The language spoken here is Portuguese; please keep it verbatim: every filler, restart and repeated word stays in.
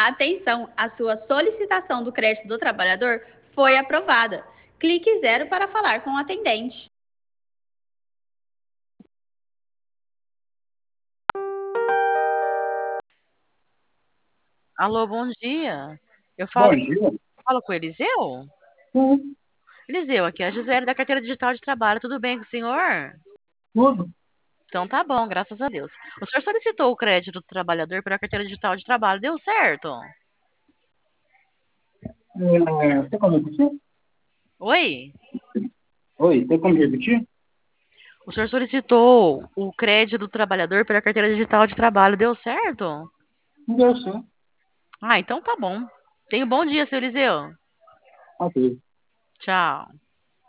Atenção, a sua solicitação do crédito do trabalhador foi aprovada. Clique zero para falar com o atendente. Alô, bom dia. Eu Bom falo, dia. falo com o Eliseu? Sim, Eliseu, aqui é a Gisele da Carteira Digital de Trabalho. Tudo bem com o senhor? tudo. Então tá bom, graças a Deus. O senhor solicitou o crédito do trabalhador pela Carteira Digital de Trabalho. Deu certo? É, tem como repetir? Oi? Oi, tem como repetir? O senhor solicitou o crédito do trabalhador pela Carteira Digital de Trabalho. Deu certo? Deu sim. Ah, então tá bom. Tenha um bom dia, seu Eliseu. Ok. Tchau.